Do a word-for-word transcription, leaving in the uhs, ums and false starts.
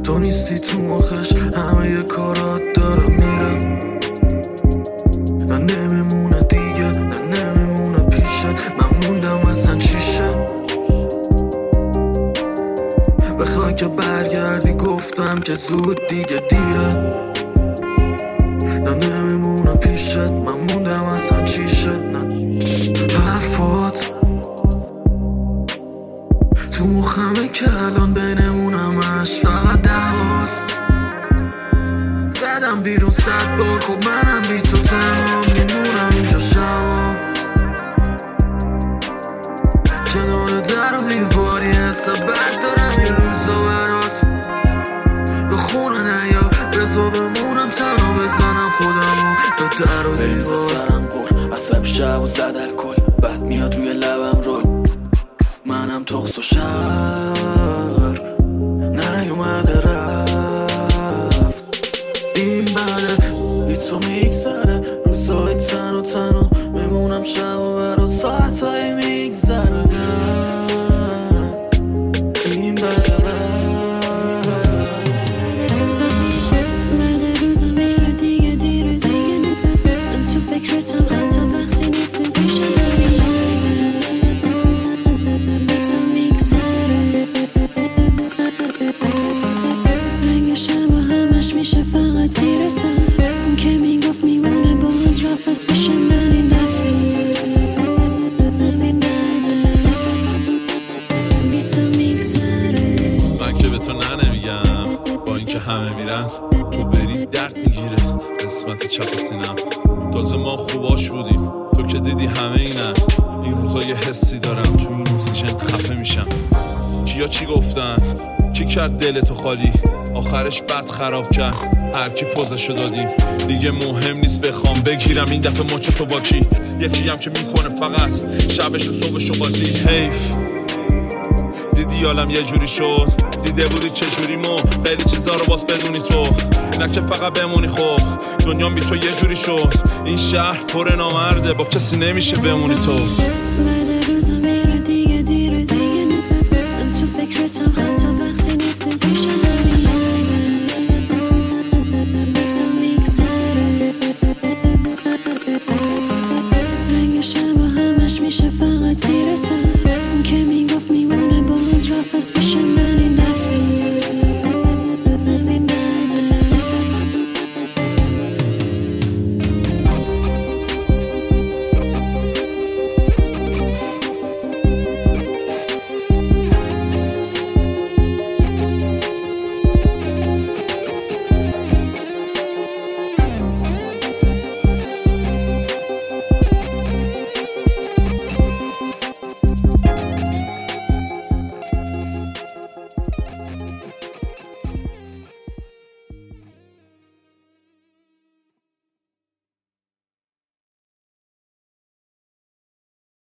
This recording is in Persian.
تو نیستی تو مخش، همه یه کارات داره میره. نه نمیمونه دیگه، نه نمیمونه پیشت، من موندم اصلا چیشه. بخوای که برگردی گفتم که زود دیگه دیره. نه نمیمونه پیشت، من موندم اصلا چیشه. نه حرفات تو مخمه که الان بینمونم اش فقط دواست. زدم بیرون صد بار، خب منم بی تو تنها میمونم اینجا شبا. کنار در و دیواری حسا بد دارم این روزا برات. به خونه نیا بزا بمونم تنها، بزنم خودمو به در و دیوار. سرم قول عصب شب و زد الکل، بد میاد روی لبم رول. منم تخص و شهر نیومده رفت. این بده بی تو میگذره، روزای تن و تنها میمونم شب و برات ساعتایی میگذره. این بده بده روزا میره دیگه دیره دیگه. من تو فکرتم حتی وقتی نیستیم پیش نمی میشه فقط تیرتم. اون که میگفت میمونه باز رفت میشه من این دفعه. همین بده بی تو میگذره. من که به تو نه نمیگم، با اینکه همه میرن تو بری درد میگیره قسمت چپ سینم. تازه ما خوباش بودیم، تو که دیدی همه اینن. این روزا یه حسی دارم تو این اکسیژن خفه میشم. کیا چی گفتن؟ کی کرد دلتو خالی؟ آخرش بد خراب کرد، هر کی پوزشو دادیم. دیگه مهم نیست بخوام بگیرم این دفعه مچ تو با کی. یکی هم که میکنه فقط شبش و صبحشو بازی. حیف دیدی عالم یه جوری شد، دیده بودی چه جوری مو خیلی چیزا رو باز بدونی تو. نه که فقط بمونی، خب دنیام بی تو یه جوری شد. این شهر پر نامرده، با کسی نمیشه بمونی تو. بده روزا میره دیگه دیره دیگه. من تو فکرتم حتی وقتی نیستیم پیش نمی میشه فقط تیرتم. اون که میگفت میمونه باز رفت میشه